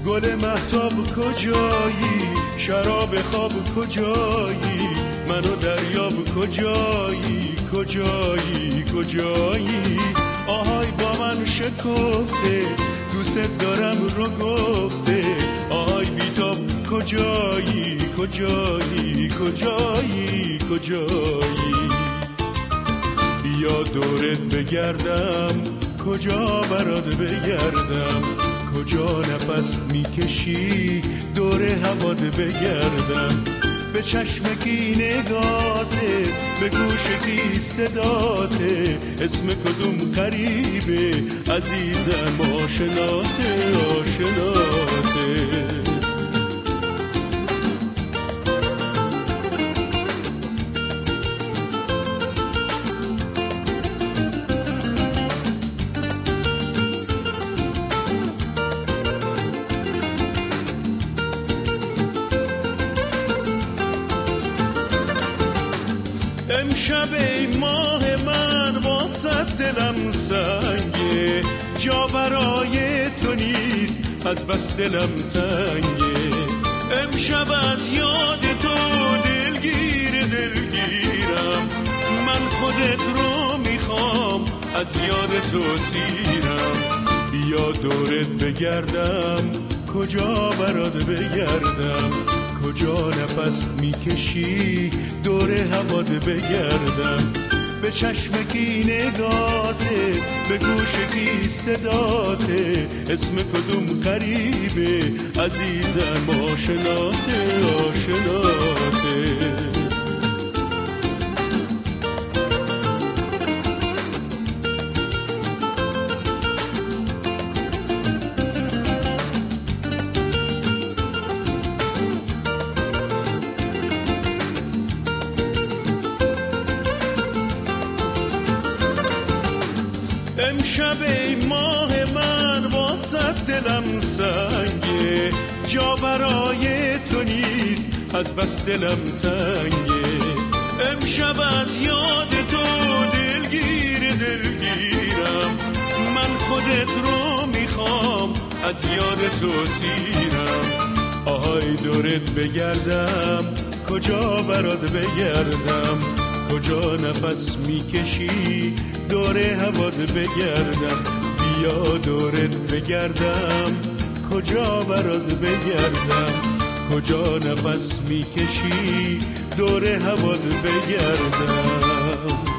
گل مهتاب کجایی، شراب خواب کجایی، منو دریاب کجایی، کجایی کجایی. آهای با من شکفته، دوستت دارم رو گفته. آهای بیتاب کجایی، کجایی کجایی کجایی. بیا دورت بگردم، کجا برات بگردم، کجا نفس میکشی دور هوات بگردم. به چشمکی نگاته، به گوشکی صداته، اسم کدوم قریبه عزیزم آشناته آشناته. امشب ای ماه من واسه دلم سنگه، جا برای تو نیست از بس دلم تنگه. امشب از یاد تو دلگیرم، من خودت رو میخوام از یاد تو سیرم. بیا دورت بگردم، کجا برات بگردم، کجا نفس میکشی دور هوات بگردم. به چشمکی نگاته، به گوشکی صداته، اسم کدوم قریبه عزیزم آشناته آشناته. امشب ای ماه من واسه دلم سنگه، جا برای تو نیست از بس دلم تنگه. امشب از یاد تو دلگیرم، من خودت رو میخوام از یاد تو سیرم. آهای دورت بگردم، کجا برات بگردم، کجا نفس میکشی دور هوات بگردم. بیا دورت بگردم، کجا برات بگردم، کجا نفس میکشی دور هوات بگردم.